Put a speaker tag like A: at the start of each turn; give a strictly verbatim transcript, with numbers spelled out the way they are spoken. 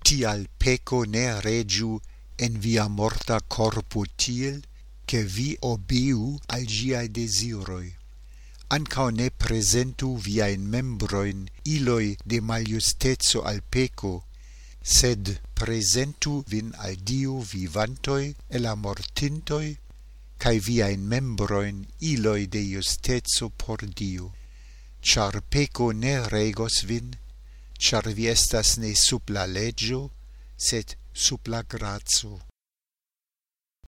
A: tial peco ne regiu en via morta corpo tiel, che vi obeu al giai desiroi. Ancao ne presentu viain membroin iloi de maliustezo al peco, sed presentu vin al Dio vivantoi e la mortintoi, cae viain membroin iloi de justezo por Dio. Char peco ne regos vin, char vi estas ne sub la legio, sed sub la grazo.